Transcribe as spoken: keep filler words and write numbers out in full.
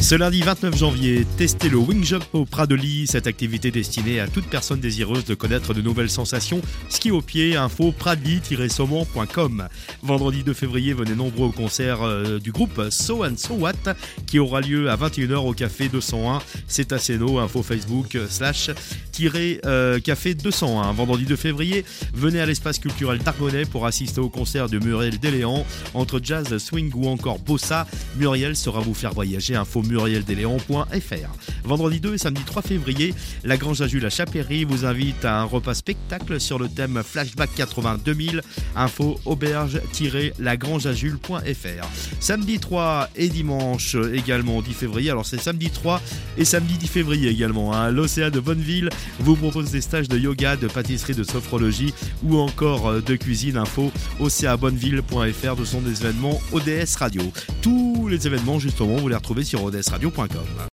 Ce lundi vingt-neuf janvier, testez le Wing Jump au Pradely, cette activité destinée à toute personne désireuse de connaître de nouvelles sensations. Ski au pied, info pradely tiret saumon point com. Vendredi deux février, venez nombreux au concert euh, du groupe So and So What qui aura lieu à vingt et une heures au café deux cent un. C'est à Sénaux, info Facebook slash tiret euh, café deux cent un. Vendredi deux février, venez à l'espace culturel d'Argonnet pour assister au concert de Muriel Deléan. Entre jazz, swing ou encore bossa, Muriel saura vous faire voyager. Info muriel deléan point f r. Vendredi deux et samedi trois février, la Grange à Jules à Chapéry vous invite à un repas spectacle sur le thème Flashback quatre-vingt-deux mille. Info auberge tiret la grange à jules point f r. Samedi trois et dimanche également dix février, alors c'est samedi trois et samedi dix février également, hein. L'Océan de Bonneville vous propose des stages de yoga, de pâtisserie, de sophrologie ou encore de cuisine. Info océan bonneville point f r de son événement O D S Radio. Tous les événements justement vous les retrouvez sur o d s radio point com.